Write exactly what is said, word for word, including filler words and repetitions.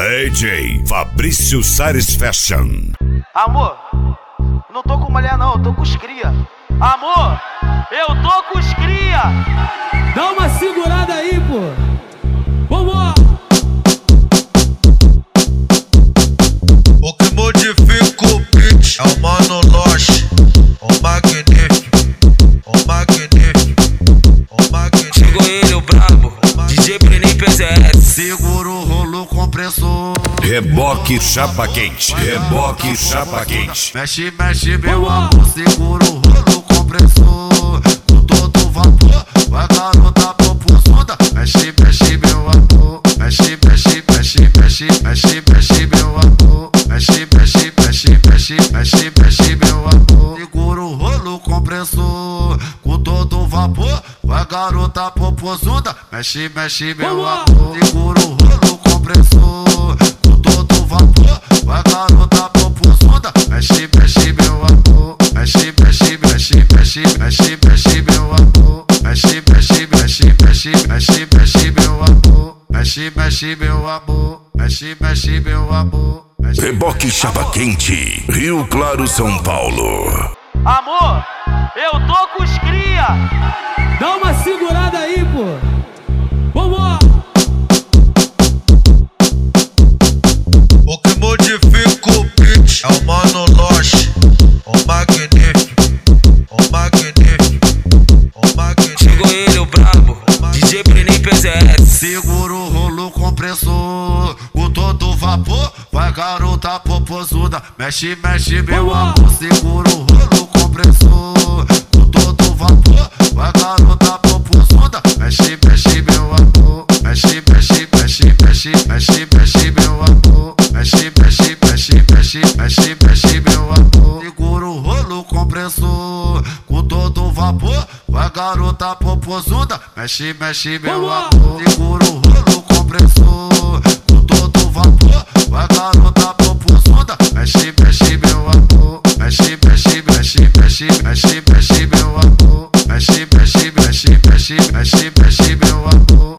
D J Fabrício Sares Fashion. Amor, não tô com mulher não, eu tô com os cria. Amor, eu tô com os cria. Dá uma segurada aí, pô. Vamos! O que modifica o beat é o Mano Loche, o magnífico, o magnífico, o magnífico. Chegou ele, o brabo, D J Brenin P Z S. Segura o rolo compressor. Reboque chapa quente, reboque chapa quente. Mexe, mexe, meu amor, segura o rolo compressor. Com todo vapor, vai garota popozuda. Mexe, mexe, meu amor. Mexe, mexe, mexe, mexe, mexe, mexe, meu amor. Mexe, mexe, mexe, mexe, mexe, mexe, meu amor. Segura o rolo compressor. Com todo vapor, vai garota popozuda. Mexe, mexe, meu amor. Segura o rolo compressor. Com todo vapor, vai garota popozuda. Mexe, mexe, meu amor. Mexe, mexe, mexe, mexe, mexe, mexe, meu amor. Mexe, mexe, mexe, mexe, mexe, mexe, meu amor. Mexe, mexe, meu amor. Mexe, mexe, meu amor. Reboque chapa quente, Rio Claro, São Paulo. Amor, eu tô com os cria. Dá uma segurada aí, pô. Vamos! O que modifica o beat é o Mano Loche, o magnífico, o magnífico, o magnífico. Chegou ele, o brabo, D J Brenin P Z S. Segura o rolo compressor, com todo vapor, vai garota popozuda. Mexe, mexe, meu amor, segura o rolo compressor. Com todo vapor, vai garota popozuda. Mexe, mexe, meu amor. Mexe, mexe, mexe, mexe, mexe, mexe, meu amor. Mexe, mexe, mexe, mexe, mexe, mexe, meu amor. Segura o rolo compressor, com todo vapor, vai garota popozuda. Mexe, mexe, meu amor. Segura o rolo compressor, com todo vapor, vai garota popozuda. Mexe, mexe, meu amor. Mexe, mexe, mexe, mexe, mexe, mexe.